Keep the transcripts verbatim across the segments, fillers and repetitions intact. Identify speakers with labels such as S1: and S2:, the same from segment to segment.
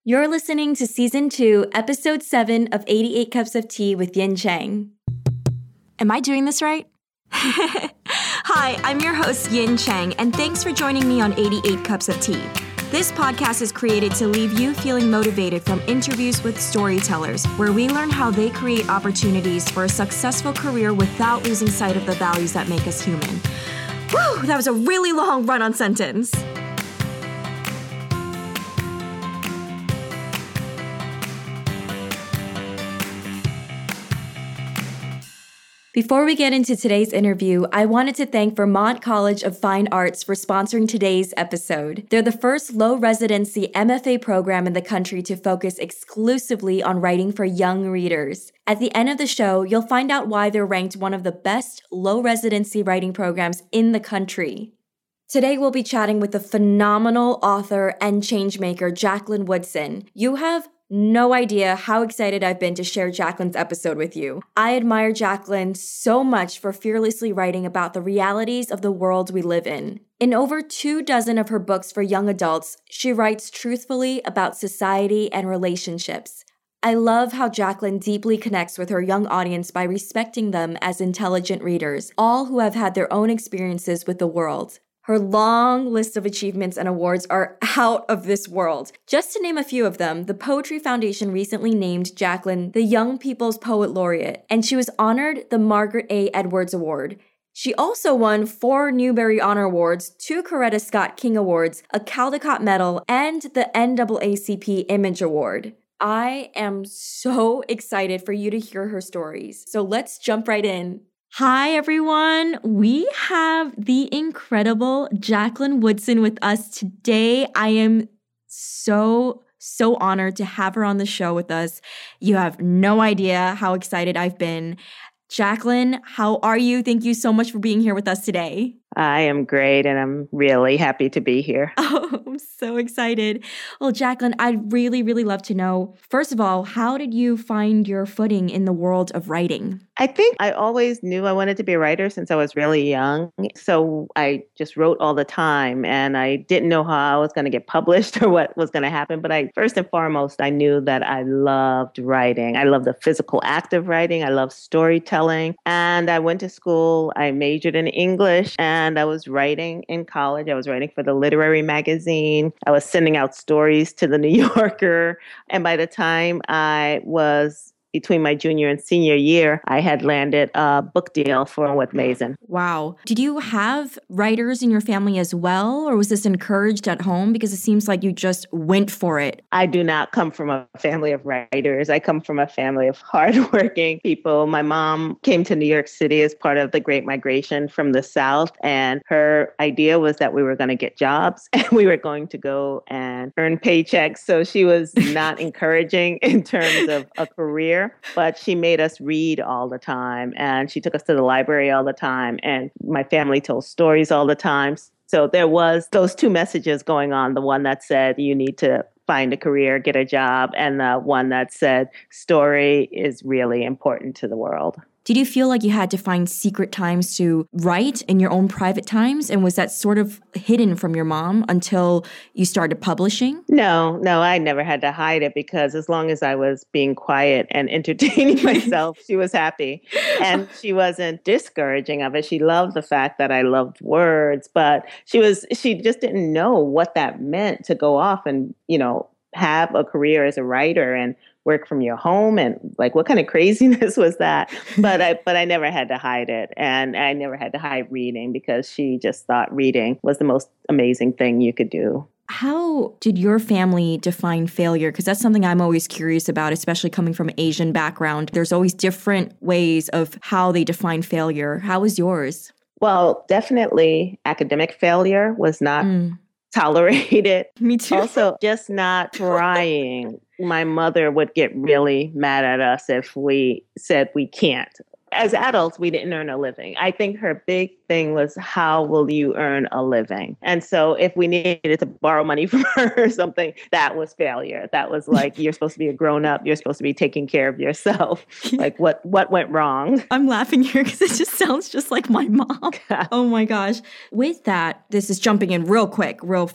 S1: You're listening to Season two, Episode seven of eighty-eight Cups of Tea with Yin Chang. Am I doing this right? Hi, I'm your host, Yin Chang, and thanks for joining me on eighty-eight Cups of Tea. This podcast is created to leave you feeling motivated from interviews with storytellers, where we learn how they create opportunities for a successful career without losing sight of the values that make us human. Whew, that was a really long run-on sentence. Before we get into today's interview, I wanted to thank Vermont College of Fine Arts for sponsoring today's episode. They're the first low-residency M F A program in the country to focus exclusively on writing for young readers. At the end of the show, you'll find out why they're ranked one of the best low-residency writing programs in the country. Today, we'll be chatting with the phenomenal author and changemaker, Jacqueline Woodson. You have no idea how excited I've been to share Jacqueline's episode with you. I admire Jacqueline so much for fearlessly writing about the realities of the world we live in. In over two dozen of her books for young adults, she writes truthfully about society and relationships. I love how Jacqueline deeply connects with her young audience by respecting them as intelligent readers, all who have had their own experiences with the world. Her long list of achievements and awards are out of this world. Just to name a few of them, the Poetry Foundation recently named Jacqueline the Young People's Poet Laureate, and she was honored the Margaret A. Edwards Award. She also won four Newbery Honor Awards, two Coretta Scott King Awards, a Caldecott Medal, and the N double A C P Image Award. I am so excited for you to hear her stories, so let's jump right in. Hi, everyone. We have the incredible Jacqueline Woodson with us today. I am so, so honored to have her on the show with us. You have no idea how excited I've been. Jacqueline, how are you? Thank you so much for being here with us today.
S2: I am great, and I'm really happy to be here.
S1: Oh, I'm so excited. Well, Jacqueline, I'd really, really love to know, first of all, how did you find your footing in the world of writing?
S2: I think I always knew I wanted to be a writer since I was really young. So I just wrote all the time, and I didn't know how I was going to get published or what was going to happen. But I, first and foremost, I knew that I loved writing. I loved the physical act of writing. I loved storytelling. And I went to school. I majored in English, and And I was writing in college. I was writing for the literary magazine. I was sending out stories to the New Yorker. And by the time I was between my junior and senior year, I had landed a book deal for With Mason.
S1: Wow. Did you have writers in your family as well, or was this encouraged at home? Because it seems like you just went for it.
S2: I do not come from a family of writers. I come from a family of hardworking people. My mom came to New York City as part of the Great Migration from the South, and her idea was that we were going to get jobs and we were going to go and earn paychecks. So she was not encouraging in terms of a career. But she made us read all the time, and she took us to the library all the time, and my family told stories all the time. So there was those two messages going on, the one that said you need to find a career, get a job, and the one that said story is really important to the world.
S1: Did you feel like you had to find secret times to write in your own private times? And was that sort of hidden from your mom until you started publishing?
S2: No, no, I never had to hide it because as long as I was being quiet and entertaining myself, she was happy. And she wasn't discouraging of it. She loved the fact that I loved words, but she was, she just didn't know what that meant to go off and, you know, have a career as a writer and work from your home, and like what kind of craziness was that? But I but I never had to hide it, and I never had to hide reading because she just thought reading was the most amazing thing you could do.
S1: How did your family define failure? Because that's something I'm always curious about, especially coming from an Asian background. There's always different ways of how they define failure. How was yours?
S2: Well, definitely academic failure was not mm. tolerated.
S1: Me too.
S2: Also, just not trying. My mother would get really mad at us if we said we can't. As adults, we didn't earn a living. I think her big thing was, how will you earn a living? And so if we needed to borrow money from her or something, that was failure. That was like, you're supposed to be a grown up. You're supposed to be taking care of yourself. Like what, what went wrong?
S1: I'm laughing here because it just sounds just like my mom. Oh my gosh. With that, this is jumping in real quick, real fast.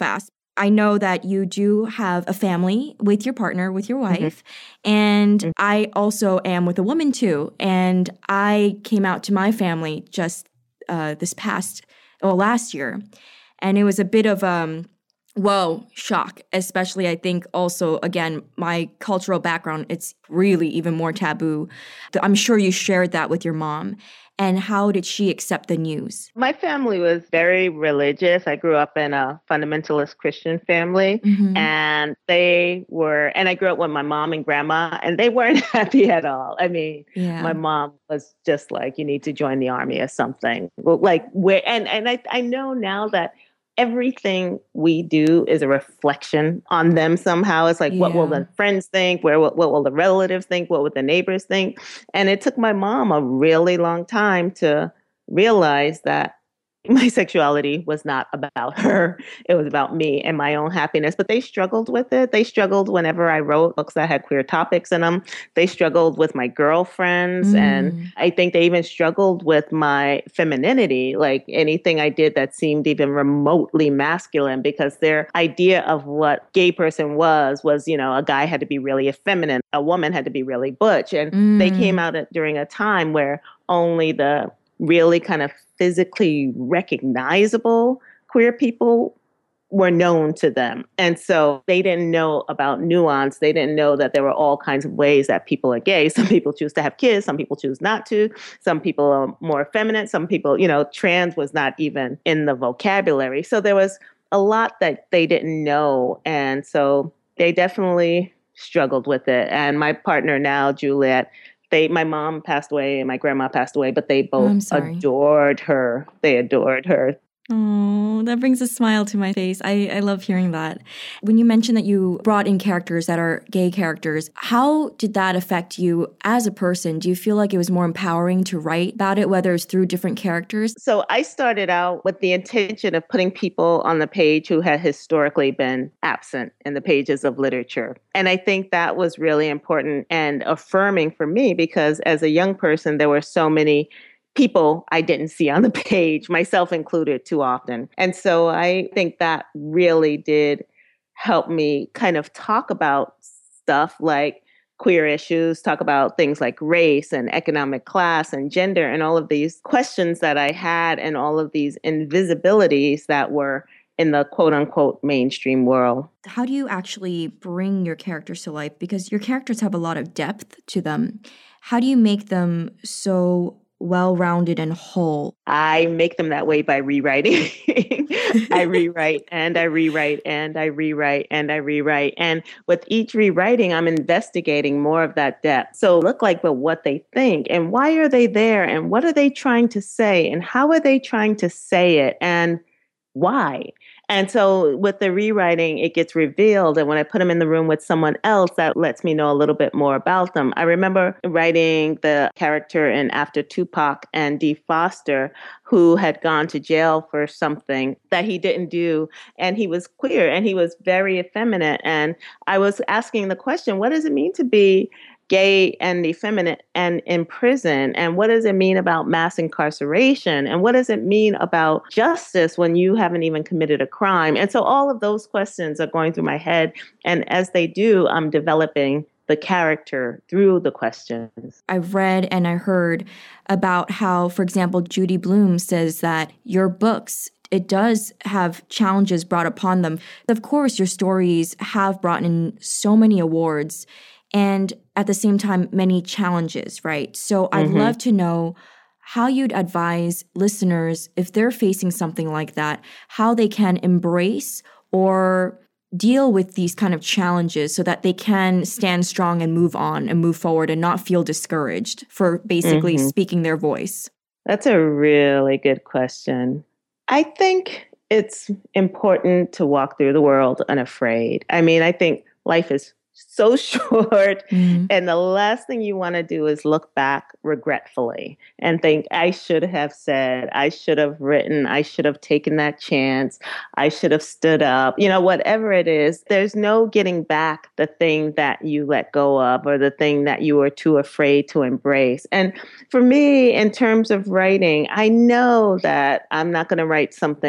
S1: I know that you do have a family with your partner, with your wife,
S2: Mm-hmm.
S1: and
S2: Mm-hmm.
S1: I also am with a woman too. And I came out to my family just uh, this past, well, last year, and it was a bit of um, whoa, shock. Especially, I think also again my cultural background. It's really even more taboo. I'm sure you shared that with your mom. And how did she accept the news?
S2: My family was very religious. I grew up in a fundamentalist Christian family,
S1: Mm-hmm.
S2: and they were, and I grew up with my mom and grandma, and they weren't happy at all. I mean,
S1: Yeah.
S2: my mom was just like, you need to join the army or something. Well, like where, and, and I, I know now that everything we do is a reflection on them somehow. It's like, what will
S1: Yeah.
S2: the friends think? Where, what, what will the relatives think? What will the neighbors think? And it took my mom a really long time to realize that my sexuality was not about her. It was about me and my own happiness. But they struggled with it. They struggled whenever I wrote books that had queer topics in them. They struggled with my girlfriends.
S1: Mm.
S2: And I think they even struggled with my femininity, like anything I did that seemed even remotely masculine, because their idea of what gay person was, was, you know, a guy had to be really effeminate, a woman had to be really butch. And
S1: Mm.
S2: they came out at, during a time where only the really kind of physically recognizable queer people were known to them. And so they didn't know about nuance. They didn't know that there were all kinds of ways that people are gay. Some people choose to have kids. Some people choose not to. Some people are more effeminate. Some people, you know, trans was not even in the vocabulary. So there was a lot that they didn't know. And so they definitely struggled with it. And my partner now, Juliet, They, my mom passed away and my grandma passed away, but they both
S1: I'm sorry.
S2: adored her. They adored her.
S1: Oh, that brings a smile to my face. I, I love hearing that. When you mentioned that you brought in characters that are gay characters, how did that affect you as a person? Do you feel like it was more empowering to write about it, whether it's through different characters?
S2: So I started out with the intention of putting people on the page who had historically been absent in the pages of literature. And I think that was really important and affirming for me, because as a young person, there were so many people I didn't see on the page, myself included, too often. And so I think that really did help me kind of talk about stuff like queer issues, talk about things like race and economic class and gender and all of these questions that I had and all of these invisibilities that were in the quote unquote mainstream world.
S1: How do you actually bring your characters to life? Because your characters have a lot of depth to them. How do you make them so well-rounded and whole?
S2: I make them that way by rewriting. I rewrite and I rewrite and I rewrite and I rewrite. And with each rewriting, I'm investigating more of that depth. So look like, but what they think and why are they there and what are they trying to say and how are they trying to say it and why? And so with the rewriting, it gets revealed. And when I put them in the room with someone else, that lets me know a little bit more about them. I remember writing the character in After Tupac and Dee Foster, who had gone to jail for something that he didn't do. And he was queer and he was very effeminate. And I was asking the question, what does it mean to be gay and effeminate and in prison? And what does it mean about mass incarceration? And what does it mean about justice when you haven't even committed a crime? And so all of those questions are going through my head. And as they do, I'm developing the character through the questions.
S1: I've read and I heard about how, for example, Judy Blume says that your books, it does have challenges brought upon them. Of course, your stories have brought in so many awards and at the same time, many challenges, right? So I'd mm-hmm. love to know how you'd advise listeners, if they're facing something like that, how they can embrace or deal with these kind of challenges so that they can stand strong and move on and move forward and not feel discouraged for basically mm-hmm. speaking their voice.
S2: That's a really good question. I think it's important to walk through the world unafraid. I mean, I think life is so short. Mm-hmm. And the last thing you want to do is look back regretfully and think, I should have said, I should have written, I should have taken that chance, I should have stood up, you know, whatever it is. There's no getting back the thing that you let go of or the thing that you were too afraid to embrace. And for me, in terms of writing, I know that I'm not going to write something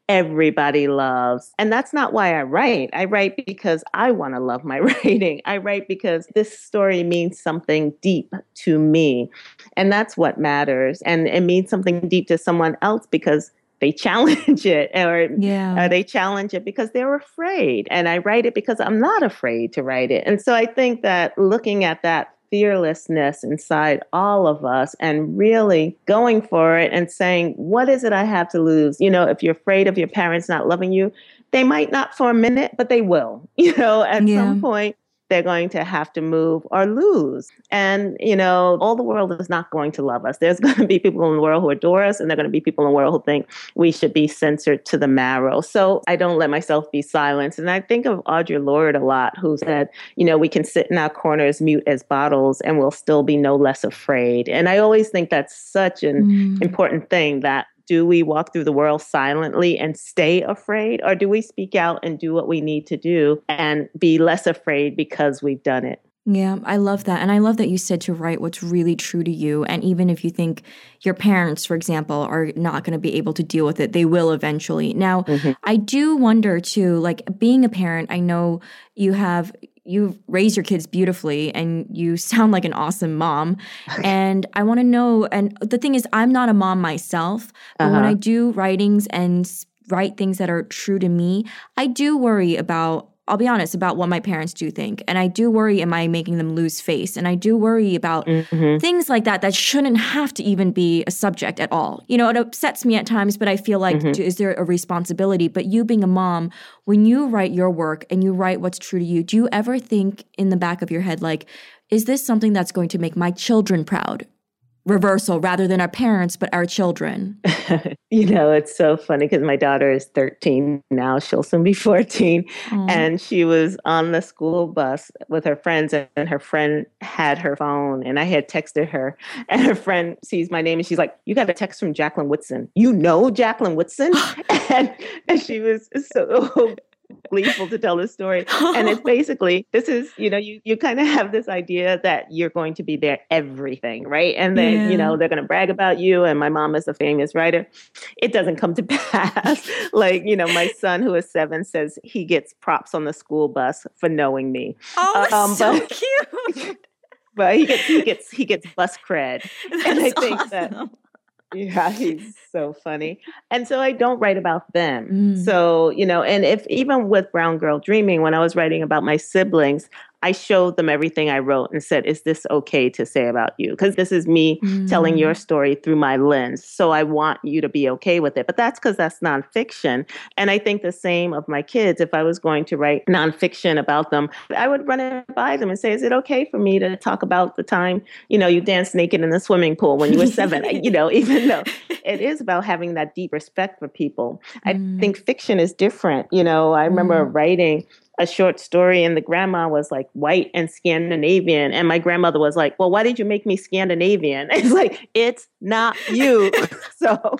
S2: everybody loves. And that's not why I write. I write because I want to love my writing. I write because this story means something deep to me. And that's what matters. And it means something deep to someone else because they challenge it, or
S1: yeah.
S2: uh, they challenge it because they're afraid. And I write it because I'm not afraid to write it. And so I think that looking at that fearlessness inside all of us and really going for it and saying, what is it I have to lose? You know, if you're afraid of your parents not loving you, they might not for a minute, but they will. You know, at
S1: yeah.
S2: some point, they're going to have to move or lose. And, you know, all the world is not going to love us. There's going to be people in the world who adore us, and there are going to be people in the world who think we should be censored to the marrow. So I don't let myself be silenced. And I think of Audre Lorde a lot, who said, you know, we can sit in our corners mute as bottles and we'll still be no less afraid. And I always think that's such an mm. important thing, that do we walk through the world silently and stay afraid? Or do we speak out and do what we need to do and be less afraid because we've done it?
S1: Yeah, I love that. And I love that you said to write what's really true to you. And even if you think your parents, for example, are not going to be able to deal with it, they will eventually. Now, mm-hmm. I do wonder too, like being a parent, I know you have you raise your kids beautifully and you sound like an awesome mom. And I want to know, and the thing is, I'm not a mom myself, but uh-huh. when I do writings and write things that are true to me, I do worry about, I'll be honest, about what my parents do think. And I do worry, am I making them lose face? And I do worry about mm-hmm. things like that that shouldn't have to even be a subject at all. You know, it upsets me at times, but I feel like, mm-hmm. is there a responsibility? But you being a mom, when you write your work and you write what's true to you, do you ever think in the back of your head, like, is this something that's going to make my children proud? Reversal, rather than our parents, but our children.
S2: You know, it's so funny because my daughter is thirteen now. She'll soon be fourteen. Aww. And she was on the school bus with her friends, and her friend had her phone, and I had texted her, and her friend sees my name and she's like, you got a text from Jacqueline Woodson. You know Jacqueline Woodson? and, and she was so gleeful to tell this story. And it's basically, this is, you know, you, you kind of have this idea that you're going to be their everything, right? And then, yeah. you know, they're going to brag about you. And my mom is a famous writer. It doesn't come to pass. Like, you know, my son, who is seven, says he gets props on the school bus for knowing me.
S1: Oh, um, so
S2: but,
S1: cute.
S2: But he gets, he gets, he gets bus cred.
S1: That's
S2: and I think
S1: awesome.
S2: that, yeah, he's so funny. And so I don't write about them.
S1: Mm.
S2: So, you know, and if even with Brown Girl Dreaming, when I was writing about my siblings, I showed them everything I wrote and said, is this okay to say about you? Because this is me mm. telling your story through my lens. So I want you to be okay with it. But that's because that's nonfiction. And I think the same of my kids. If I was going to write nonfiction about them, I would run it by them and say, is it okay for me to talk about the time, you know, you danced naked in the swimming pool when you were seven? You know, even though it is about having that deep respect for people. Mm. I think fiction is different. You know, I remember mm. writing a short story and the grandma was like white and Scandinavian. And my grandmother was like, well, why did you make me Scandinavian? It's like, it's not you. so,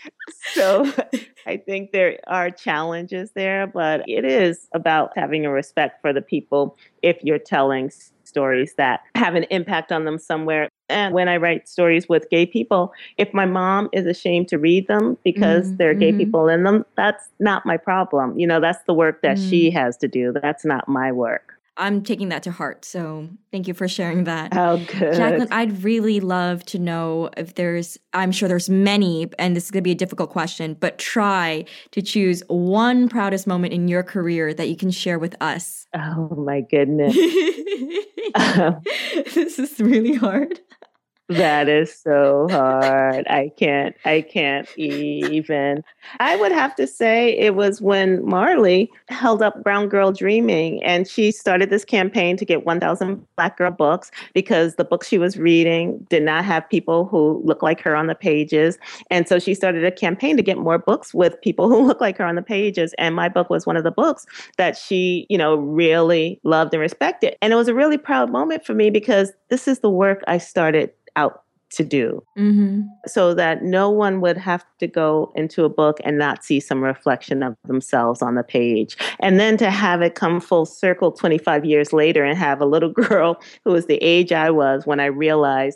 S2: so I think there are challenges there, but it is about having a respect for the people if you're telling stories that have an impact on them somewhere. And when I write stories with gay people, if my mom is ashamed to read them because mm-hmm. there are gay mm-hmm. people in them, that's not my problem. You know, that's the work that mm. she has to do. That's not my work.
S1: I'm taking that to heart. So thank you for sharing that.
S2: Oh, good.
S1: Jacqueline, I'd really love to know if there's, I'm sure there's many, and this is going to be a difficult question, but try to choose one proudest moment in your career that you can share with us.
S2: Oh, my goodness. um,
S1: this is really hard.
S2: That is so hard. I can't, I can't even. I would have to say it was when Marley held up Brown Girl Dreaming, and she started this campaign to get one thousand Black girl books because the books she was reading did not have people who look like her on the pages. And so she started a campaign to get more books with people who look like her on the pages. And my book was one of the books that she, you know, really loved and respected. And it was a really proud moment for me because this is the work I started out to do
S1: mm-hmm.
S2: so that no one would have to go into a book and not see some reflection of themselves on the page. And then to have it come full circle twenty-five years later and have a little girl who was the age I was when I realized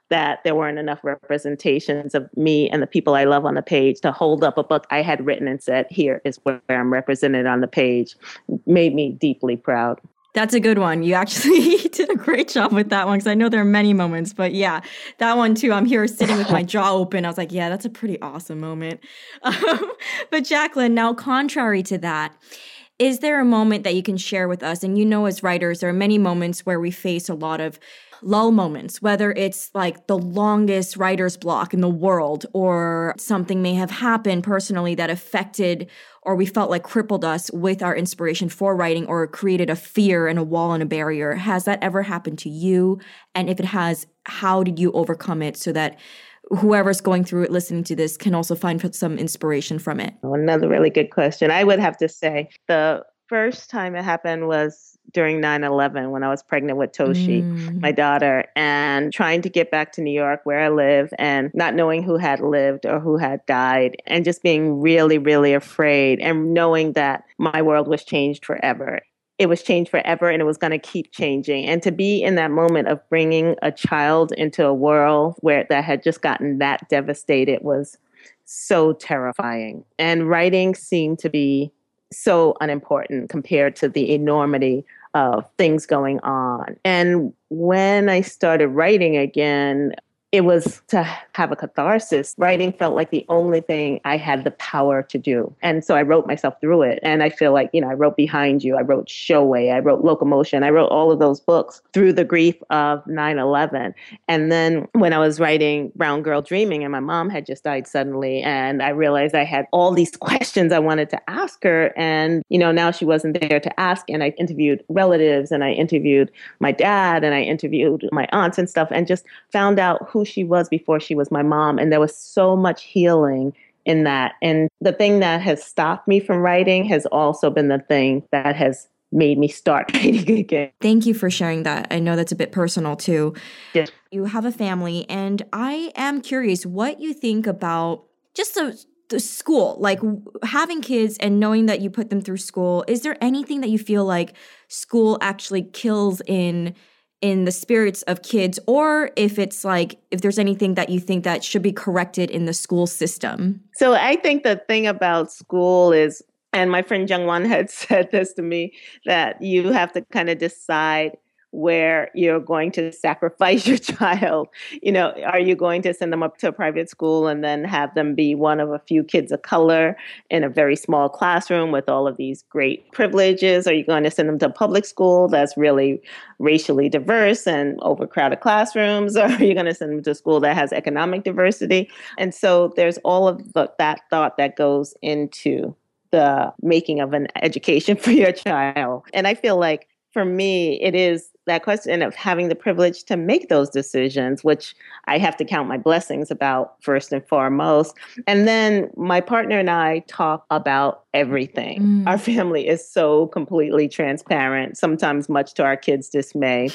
S2: that there weren't enough representations of me and the people I love on the page to hold up a book I had written and said, here is where I'm represented on the page, made me deeply proud.
S1: That's a good one. You actually did a great job with that one because I know there are many moments, but yeah, that one too. I'm here sitting with my jaw open. I was like, yeah, that's a pretty awesome moment. Um, but Jacqueline, now contrary to that, is there a moment that you can share with us? And you know, as writers, there are many moments where we face a lot of lull moments, whether it's like the longest writer's block in the world or something may have happened personally that affected or we felt like crippled us with our inspiration for writing or created a fear and a wall and a barrier. Has that ever happened to you? And if it has, how did you overcome it so that whoever's going through it, listening to this, can also find some inspiration from it?
S2: Another really good question. I would have to say the first time it happened was during nine eleven when I was pregnant with Toshi, mm. my daughter, and trying to get back to New York where I live and not knowing who had lived or who had died and just being really, really afraid and knowing that my world was changed forever. It was changed forever and it was going to keep changing. And to be in that moment of bringing a child into a world where that had just gotten that devastated was so terrifying. And writing seemed to be so unimportant compared to the enormity of things going on. And when I started writing again, it was to have a catharsis. Writing felt like the only thing I had the power to do. And so I wrote myself through it. And I feel like, you know, I wrote Behind You, I wrote Showway, I wrote Locomotion, I wrote all of those books through the grief of nine eleven. And then when I was writing Brown Girl Dreaming and my mom had just died suddenly, and I realized I had all these questions I wanted to ask her. And, you know, now she wasn't there to ask. And I interviewed relatives and I interviewed my dad and I interviewed my aunts and stuff and just found out who she was before she was my mom. And there was so much healing in that. And the thing that has stopped me from writing has also been the thing that has made me start writing again.
S1: Thank you for sharing that. I know that's a bit personal too.
S2: Yes.
S1: You have a family, and I am curious what you think about just the, the school, like having kids and knowing that you put them through school. Is there anything that you feel like school actually kills in in the spirits of kids, or if it's like, if there's anything that you think that should be corrected in the school system?
S2: So I think the thing about school is, and my friend Jungwon had said this to me, that you have to kind of decide where you're going to sacrifice your child. You know, are you going to send them up to a private school and then have them be one of a few kids of color in a very small classroom with all of these great privileges? Are you going to send them to a public school that's really racially diverse and overcrowded classrooms? Or are you going to send them to a school that has economic diversity? And so there's all of the, that thought that goes into the making of an education for your child. And I feel like for me, it is that question of having the privilege to make those decisions, which I have to count my blessings about first and foremost. And then my partner and I talk about everything. Mm. Our family is so completely transparent, sometimes much to our kids' dismay.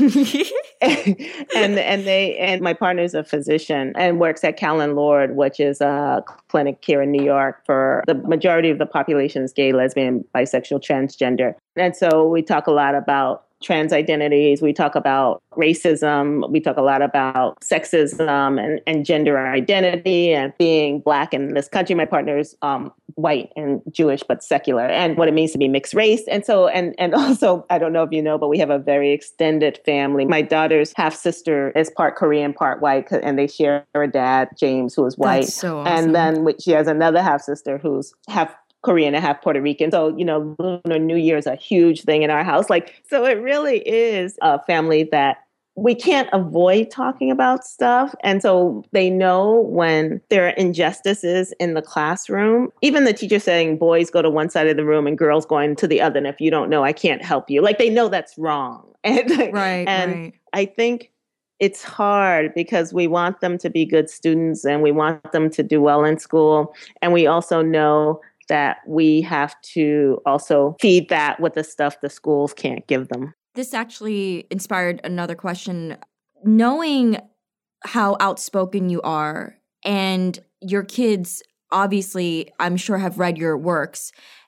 S2: and and they and my partner is a physician and works at Callan Lord, which is a clinic here in New York for the majority of the population is gay, lesbian, bisexual, transgender. And so we talk a lot about trans identities. We talk about racism. We talk a lot about sexism and, and gender identity and being Black in this country. My partner is um, white and Jewish, but secular, and what it means to be mixed race. And so, and and also, I don't know if you know, but we have a very extended family. My daughter's half sister is part Korean, part white, and they share a dad, James, who is white.
S1: That's so awesome.
S2: And then she has another half sister who's half Korean and half Puerto Rican. So, you know, Lunar New Year is a huge thing in our house. Like, so it really is a family that we can't avoid talking about stuff. And so they know when there are injustices in the classroom, even the teacher saying boys go to one side of the room and girls going to the other. And if you don't know, I can't help you. Like, they know that's wrong. And,
S1: right,
S2: and
S1: right.
S2: I think it's hard because we want them to be good students and we want them to do well in school. And we also know that we have to also feed that with the stuff the schools can't give them.
S1: This actually inspired another question. Knowing how outspoken you are, and your kids obviously, I'm sure, have read your works,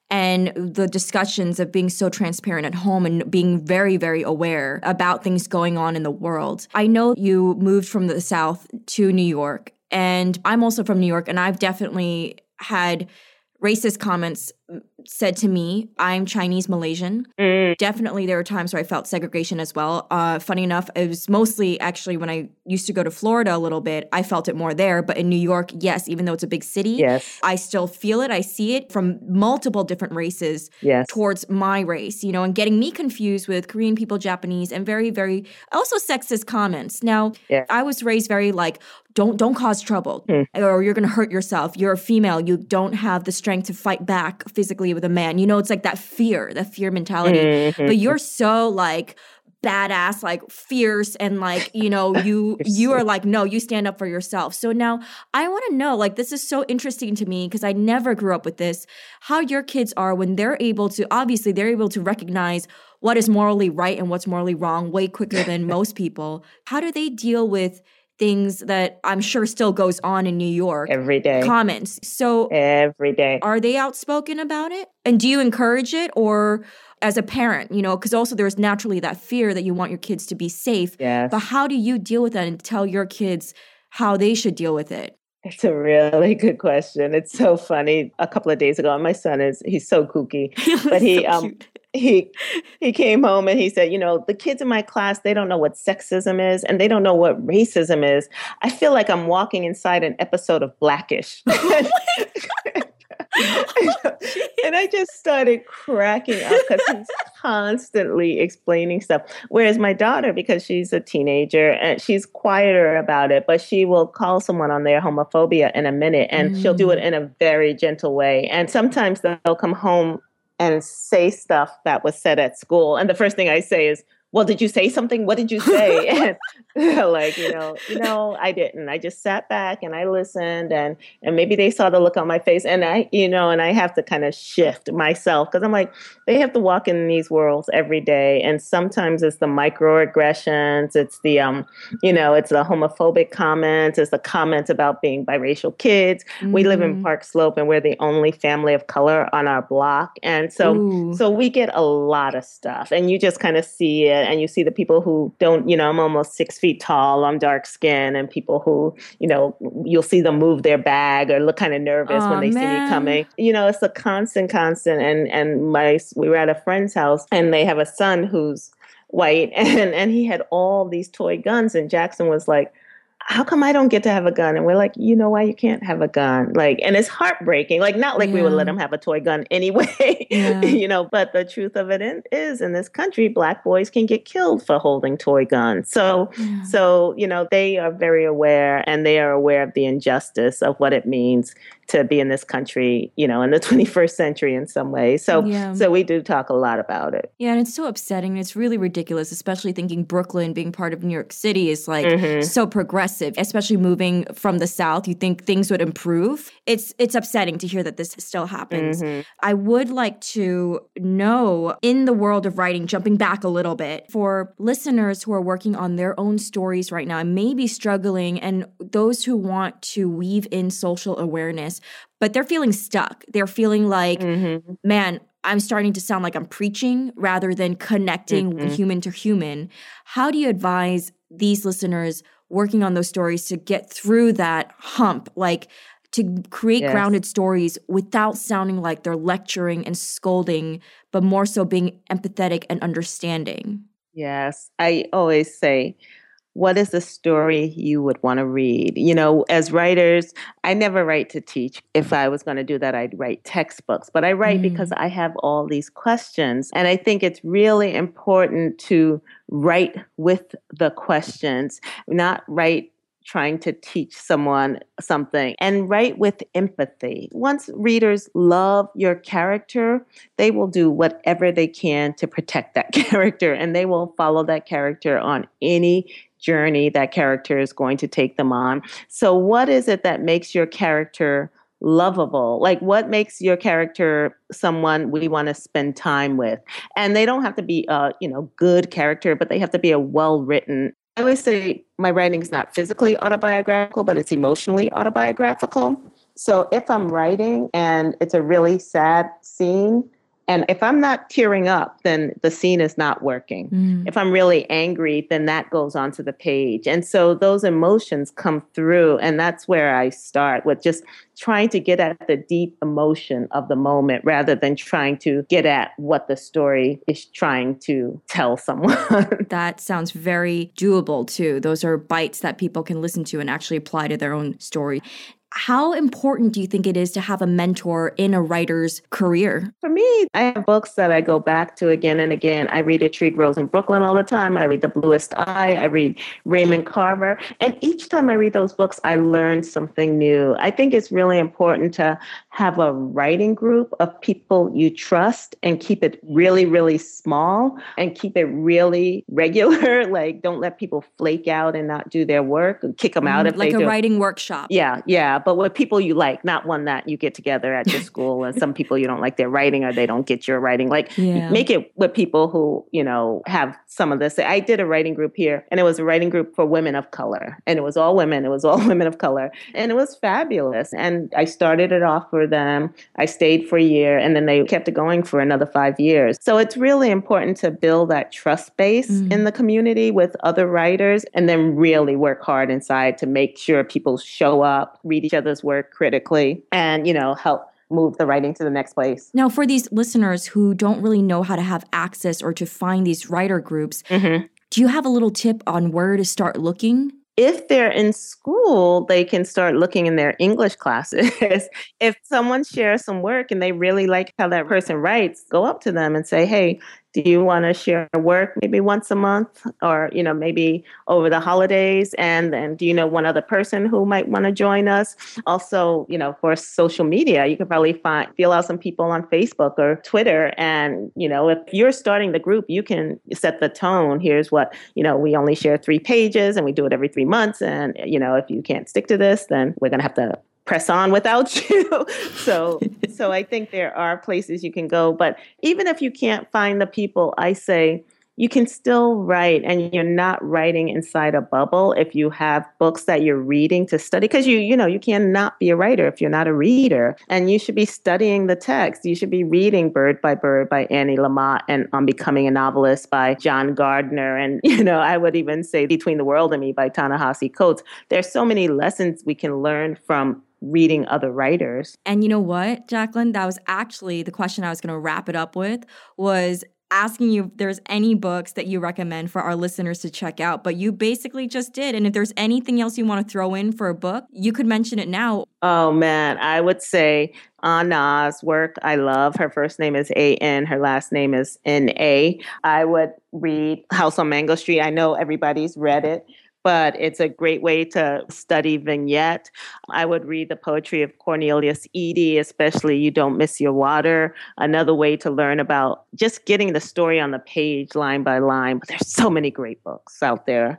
S1: and the discussions of being so transparent at home and being very, very aware about things going on in the world. I know you moved from the South to New York, and I'm also from New York, and I've definitely had racist comments said to me. I'm Chinese Malaysian. Mm. Definitely there were times where I felt segregation as well. Uh, funny enough, it was mostly actually when I used to go to Florida a little bit, I felt it more there. But in New York, yes, even though it's a big city,
S2: yes.
S1: I still feel it. I see it from multiple different races
S2: yes.
S1: towards my race, you know, and getting me confused with Korean people, Japanese, and very, very also sexist comments. Now,
S2: yeah.
S1: I was raised very like, don't don't cause trouble
S2: hmm.
S1: or you're going to hurt yourself. You're a female. You don't have the strength to fight back physically with a man. You know, it's like that fear, that fear mentality. Mm-hmm. But you're so like badass, like fierce, and like, you know, you you are like, no, you stand up for yourself. So now I want to know, like, this is so interesting to me because I never grew up with this, how your kids are when they're able to, obviously they're able to recognize what is morally right and what's morally wrong way quicker than most people. How do they deal with things that I'm sure still goes on in New York?
S2: Every day.
S1: Comments. So
S2: every day.
S1: Are they outspoken about it? And do you encourage it? Or as a parent, you know, because also there's naturally that fear that you want your kids to be safe.
S2: Yes.
S1: But how do you deal with that and tell your kids how they should deal with it?
S2: It's a really good question. It's so funny. A couple of days ago, my son is, he's so kooky, but he, so um, he, he came home and he said, you know, the kids in my class, they don't know what sexism is and they don't know what racism is. I feel like I'm walking inside an episode of Blackish. Oh and I just started cracking up because he's constantly explaining stuff. Whereas my daughter, because she's a teenager and she's quieter about it, but she will call someone on their homophobia in a minute and mm. she'll do it in a very gentle way. And sometimes they'll come home and say stuff that was said at school. And the first thing I say is, well, did you say something? What did you say? And like, you know, you know, I didn't. I just sat back and I listened and and maybe they saw the look on my face and I, you know, and I have to kind of shift myself because I'm like, they have to walk in these worlds every day. And sometimes it's the microaggressions. It's the, um, you know, it's the homophobic comments. It's the comments about being biracial kids. Mm-hmm. We live in Park Slope and we're the only family of color on our block. And so, Ooh. so we get a lot of stuff and you just kind of see it. And you see the people who don't, you know, I'm almost six feet tall, I'm dark skinned, and people who, you know, you'll see them move their bag or look kind of nervous oh, when they man. see me coming. You know, it's a constant, constant. And and my we were at a friend's house and they have a son who's white and, and he had all these toy guns. And Jackson was like, how come I don't get to have a gun? And we're like, you know why you can't have a gun? Like, and it's heartbreaking. Like, not like yeah. we would let him have a toy gun anyway, yeah. you know, but the truth of it in, is in this country, Black boys can get killed for holding toy guns. So, yeah. so, you know, they are very aware and they are aware of the injustice of what it means to be in this country, you know, in the twenty-first century in some ways. So, yeah. so we do talk a lot about it.
S1: Yeah. And it's so upsetting. It's really ridiculous, especially thinking Brooklyn being part of New York City is like mm-hmm. so progressive, especially moving from the South. You think things would improve. It's, it's upsetting to hear that this still happens. Mm-hmm. I would like to know, in the world of writing, jumping back a little bit, for listeners who are working on their own stories right now and maybe struggling, and those who want to weave in social awareness, but they're feeling stuck. They're feeling like, mm-hmm. man, I'm starting to sound like I'm preaching rather than connecting mm-hmm. human to human. How do you advise these listeners working on those stories to get through that hump, like to create yes. grounded stories without sounding like they're lecturing and scolding, but more so being empathetic and understanding?
S2: Yes. I always say, what is the story you would want to read? You know, as writers, I never write to teach. If I was going to do that, I'd write textbooks. But I write mm. because I have all these questions. And I think it's really important to write with the questions, not write trying to teach someone something, and write with empathy. Once readers love your character, they will do whatever they can to protect that character, and they will follow that character on any journey that character is going to take them on. So what is it that makes your character lovable? Like, what makes your character someone we want to spend time with? And they don't have to be a, you know, good character, but they have to be a well-written. I always say my writing is not physically autobiographical, but it's emotionally autobiographical. So if I'm writing and it's a really sad scene, and if I'm not tearing up, then the scene is not working. Mm. If I'm really angry, then that goes onto the page. And so those emotions come through. And that's where I start with just trying to get at the deep emotion of the moment rather than trying to get at what the story is trying to tell someone.
S1: That sounds very doable, too. Those are bites that people can listen to and actually apply to their own story. How important do you think it is to have a mentor in a writer's career?
S2: For me, I have books that I go back to again and again. I read A Tree Grows in Brooklyn all the time. I read The Bluest Eye. I read Raymond Carver. And each time I read those books, I learn something new. I think it's really important to have a writing group of people you trust and keep it really, really small and keep it really regular. Like, don't let people flake out and not do their work and kick them out.
S1: Mm,
S2: if
S1: like
S2: they
S1: a
S2: do.
S1: writing workshop.
S2: Yeah, yeah. But with people you like, not one that you get together at your school and some people you don't like their writing or they don't get your writing. Like, yeah. Make it with people who, you know, have some of this. I did a writing group here and it was a writing group for women of color. And it was all women. It was all women of color. And it was fabulous. And I started it off for them. I stayed for a year and then they kept it going for another five years. So it's really important to build that trust base mm. in the community with other writers and then really work hard inside to make sure people show up, read each other's work critically, and, you know, help move the writing to the next place.
S1: Now, for these listeners who don't really know how to have access or to find these writer groups, mm-hmm. do you have a little tip on where to start looking?
S2: If they're in school, they can start looking in their English classes. If someone shares some work and they really like how that person writes, go up to them and say, hey, do you want to share work maybe once a month or, you know, maybe over the holidays? And then do you know one other person who might want to join us? Also, you know, of course, social media, you can probably find, feel out some people on Facebook or Twitter. And, you know, if you're starting the group, you can set the tone. Here's what, you know, we only share three pages and we do it every three months. And, you know, if you can't stick to this, then we're going to have to press on without you. so, so I think there are places you can go, but even if you can't find the people, I say you can still write and you're not writing inside a bubble if you have books that you're reading to study, because you, you know, you cannot be a writer if you're not a reader, and you should be studying the text. You should be reading Bird by Bird by Annie Lamott and On Becoming a Novelist by John Gardner. And, you know, I would even say Between the World and Me by Ta-Nehisi Coates. There's so many lessons we can learn from reading other writers.
S1: And you know what, Jacqueline, that was actually the question I was going to wrap it up with, was asking you if there's any books that you recommend for our listeners to check out, but you basically just did. And if there's anything else you want to throw in for a book, you could mention it now.
S2: Oh man, I would say Anna's work I love. Her first name is A N, her last name is N A. I would read House on Mango Street. I know everybody's read it, but it's a great way to study vignette. I would read the poetry of Cornelius Eady, especially You Don't Miss Your Water. Another way to learn about just getting the story on the page line by line. But there's so many great books out there.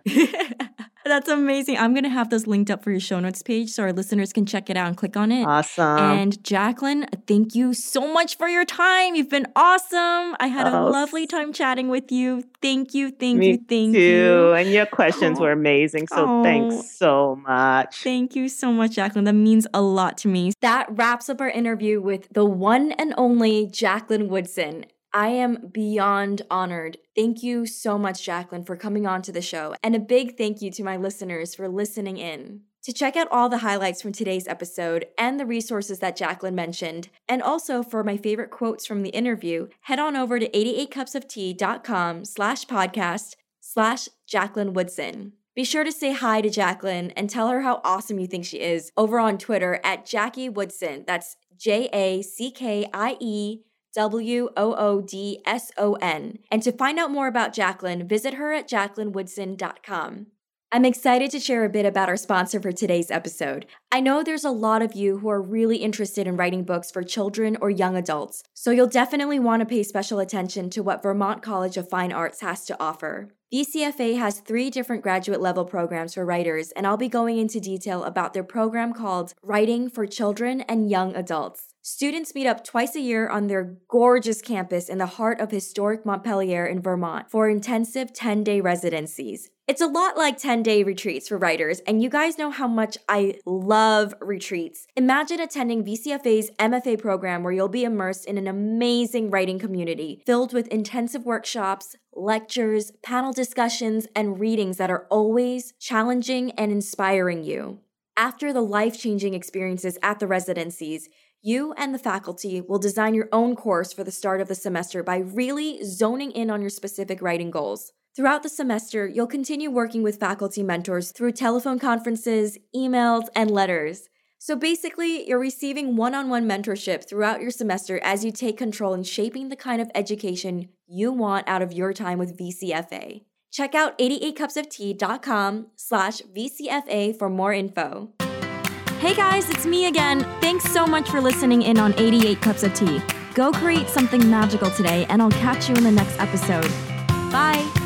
S1: That's amazing. I'm going to have this linked up for your show notes page so our listeners can check it out and click on it.
S2: Awesome.
S1: And Jacqueline, thank you so much for your time. You've been awesome. I had oh. a lovely time chatting with you. Thank you, thank
S2: Me
S1: you, thank
S2: too.
S1: you.
S2: And your questions oh. were amazing. So oh. thanks so much.
S1: Thank you so much, Jacqueline. That means a lot to me. That wraps up our interview with the one and only Jacqueline Woodson. I am beyond honored. Thank you so much, Jacqueline, for coming on to the show. And a big thank you to my listeners for listening in. To check out all the highlights from today's episode and the resources that Jacqueline mentioned, and also for my favorite quotes from the interview, head on over to eighty-eight cups of tea dot com slash podcast slash Jacqueline Woodson. Be sure to say hi to Jacqueline and tell her how awesome you think she is over on Twitter at Jackie Woodson. That's J A C K I E W O O D S O N. And to find out more about Jacqueline, visit her at jacqueline woodson dot com. I'm excited to share a bit about our sponsor for today's episode. I know there's a lot of you who are really interested in writing books for children or young adults, so you'll definitely want to pay special attention to what Vermont College of Fine Arts has to offer. V C F A has three different graduate level programs for writers, and I'll be going into detail about their program called Writing for Children and Young Adults. Students meet up twice a year on their gorgeous campus in the heart of historic Montpelier in Vermont for intensive ten-day residencies. It's a lot like ten-day retreats for writers, and you guys know how much I love retreats. Imagine attending V C F A's M F A program where you'll be immersed in an amazing writing community filled with intensive workshops, lectures, panel discussions, and readings that are always challenging and inspiring you. After the life-changing experiences at the residencies, you and the faculty will design your own course for the start of the semester by really zoning in on your specific writing goals. Throughout the semester, you'll continue working with faculty mentors through telephone conferences, emails, and letters. So basically, you're receiving one-on-one mentorship throughout your semester as you take control in shaping the kind of education you want out of your time with V C F A. Check out eighty-eight cups of tea dot com slash V C F A for more info. Hey guys, it's me again. Thanks so much for listening in on eighty-eight Cups of Tea. Go create something magical today, and I'll catch you in the next episode. Bye.